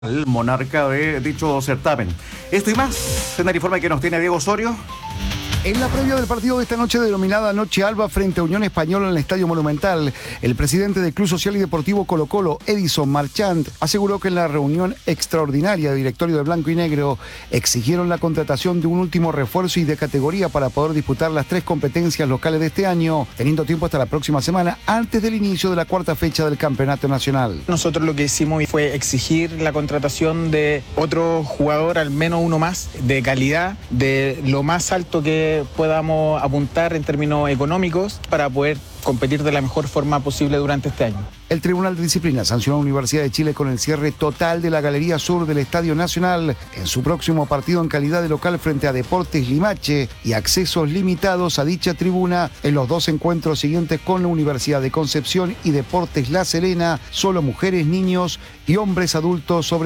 El monarca de dicho certamen. Esto y más en el informe que nos tiene Diego Osorio. En la previa del partido de esta noche denominada Noche Alba frente a Unión Española en el Estadio Monumental, el presidente del Club Social y Deportivo Colo-Colo, Edison Marchand, aseguró que en la reunión extraordinaria de directorio de Blanco y Negro exigieron la contratación de un último refuerzo y de categoría para poder disputar las 3 competencias locales de este año, teniendo tiempo hasta la próxima semana antes del inicio de la 4ª fecha del Campeonato Nacional. Nosotros lo que hicimos fue exigir la contratación de otro jugador, al menos uno más, de calidad, de lo más alto que podamos apuntar en términos económicos para poder competir de la mejor forma posible durante este año. El Tribunal de Disciplina sancionó a la Universidad de Chile con el cierre total de la Galería Sur del Estadio Nacional en su próximo partido en calidad de local frente a Deportes Limache y accesos limitados a dicha tribuna en los 2 encuentros siguientes con la Universidad de Concepción y Deportes La Serena, solo mujeres, niños y hombres adultos sobre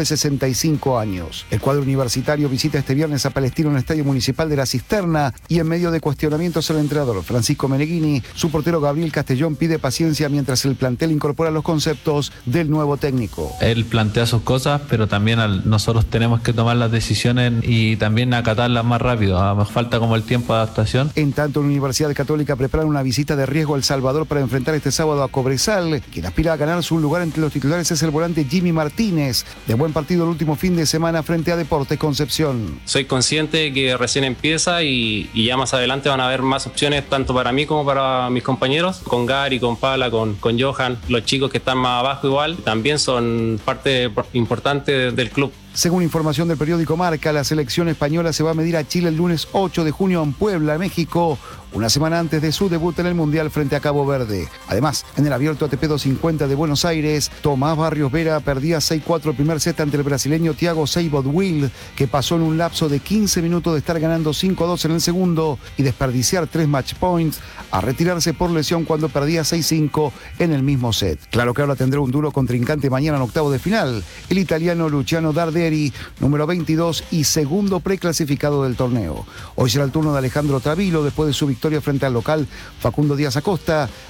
65 años. El cuadro universitario visita este viernes a Palestino en el Estadio Municipal de La Cisterna y en medio de cuestionamientos al entrenador Francisco Meneghini, su portero Gabriel Castellón pide paciencia mientras el plantel incorpora los conceptos del nuevo técnico. Él plantea sus cosas, pero también nosotros tenemos que tomar las decisiones y también acatarlas más rápido. Nos falta como el tiempo de adaptación. En tanto, la Universidad Católica prepara una visita de riesgo a El Salvador para enfrentar este sábado a Cobresal. Quien aspira a ganar su lugar entre los titulares es el volante Jimmy Martínez, de buen partido el último fin de semana frente a Deportes Concepción. Soy consciente de que recién empieza y ya más adelante van a haber más opciones tanto para mí como para mis compañeros. Con Gary, con Pala, con Johan, los chicos que están más abajo igual, también son parte importante del club. Según información del periódico Marca, la selección española se va a medir a Chile el lunes 8 de junio en Puebla, México, una semana antes de su debut en el Mundial frente a Cabo Verde. Además, en el abierto ATP 250 de Buenos Aires, Tomás Barrios Vera perdía 6-4 el primer set ante el brasileño Thiago Seybold-Wild, que pasó en un lapso de 15 minutos de estar ganando 5-2 en el segundo y desperdiciar 3 match points, a retirarse por lesión cuando perdía 6-5 en el mismo set. Claro que ahora tendrá un duro contrincante mañana en octavos de final, el italiano Luciano Darderi, número 22 y segundo preclasificado del torneo. Hoy será el turno de Alejandro Travilo después de su victoria frente al local Facundo Díaz Acosta.